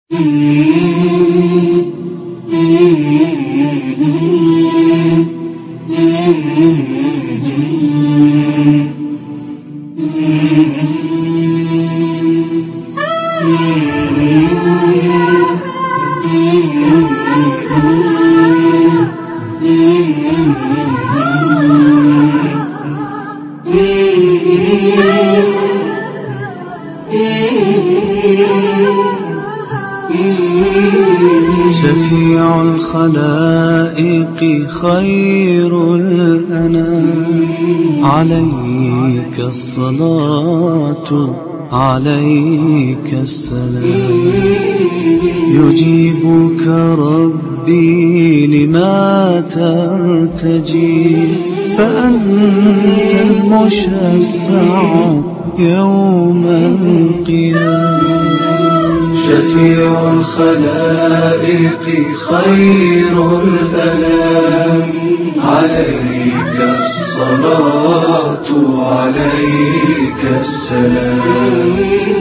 شفيع الخلائق خير الأنام، عليك الصلاة عليك السلام. يجيبك ربي لما ترتجي، فأنت المشفع يوم القيامة. شفيع الخلائق خير الأنام، عليك الصلاة عليك السلام.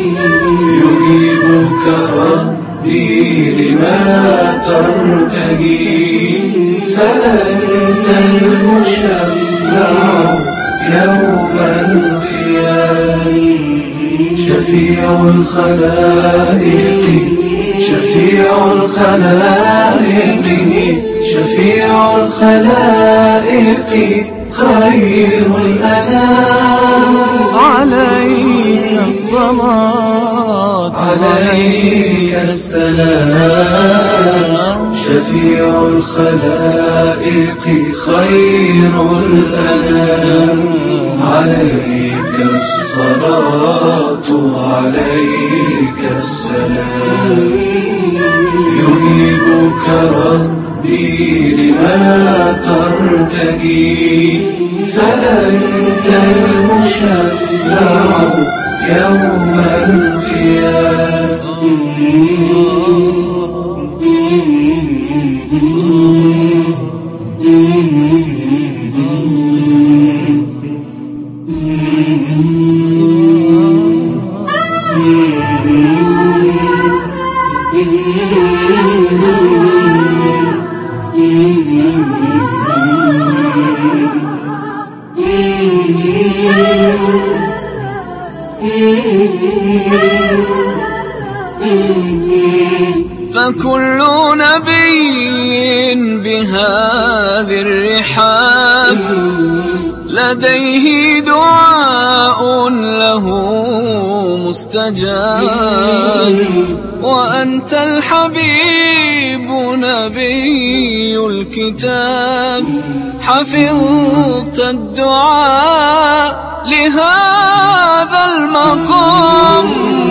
يجيبك ربي لما ترتجي، فأنت المشفع يوم القيامة. شفيع الخلائق شفيع الخلائق شفيع الخلائق خير الأنام، عليك الصلاة عليك السلام. شفيع الخلائق خير الأنام، عليك الصلاة عليك السلام. يجيبك ربي لما ترتجي، فأنت المشفع يوم القيامة. فكل نبي بهذه الرحاب لديه دعاء له مستجاب، وأنت الحبيب نبي الكتاب، حفظت الدعاء لهذا المقام،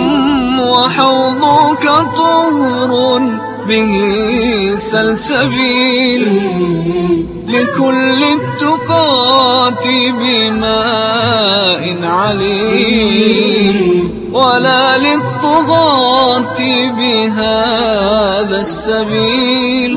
وحوضك طهر به سلسبيل، لكل التقاة بماء عليل، ولا للطغاة بهذا السبيل،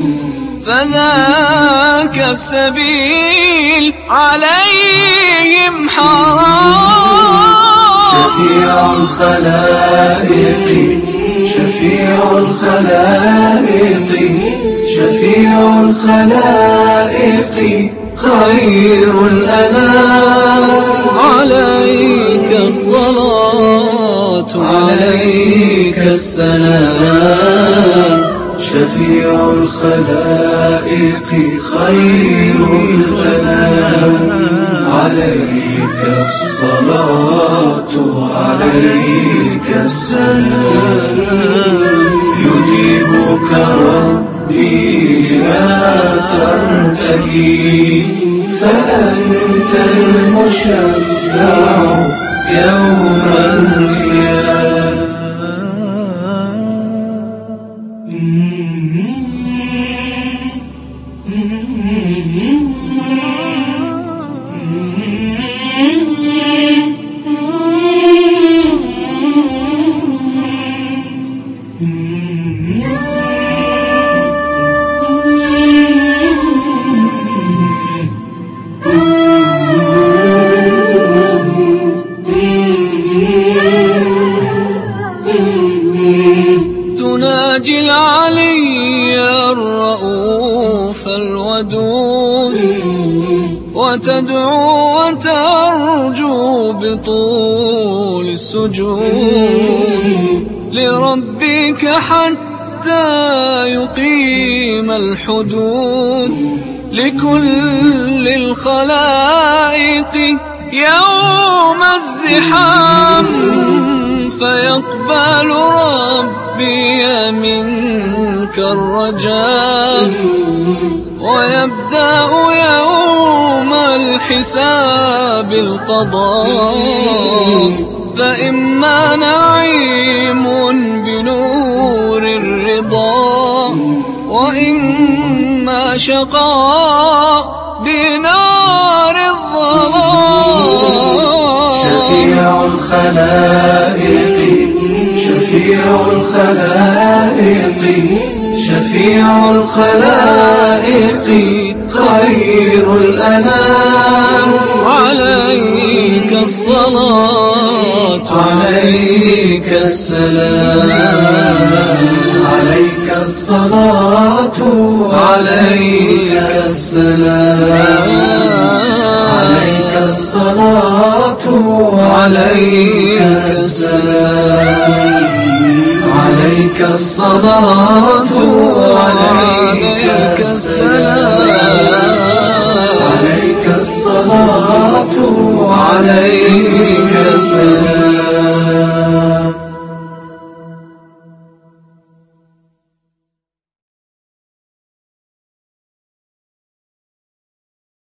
فذاك السبيل عليهم حرام. شفيع الخلائق شفيع الخلائق شفيع الخلائق خير الأنام، عليك الصلاة عليك السلام. شفيع الخلائق خير الأنام، عليك الصلاة عليك السلام. يجيبك ربي لا ترتجي، فأنت المشفع يوم القيامة. تناجي العلي الرؤوف الودود وتدعو وترجو بطول السجود لربك حتى يقيم الحدود لكل الخلائق يوم الزحام، فيقبل ربي منك الرجاء ويبدأ يوم الحساب القضاء، فإما نعيم بنور الرضا وإما شقاء بنار الظلام. شفيع الخلائق شفيع الخلائق شفيع الخلائق خير الأنام، عليك الصلاة عليك السلام، عليك الصلاة عليك السلام، عليك الصلاة عليك السلام، عليك الصلاة عليك السلام، عليك الصلاة عليك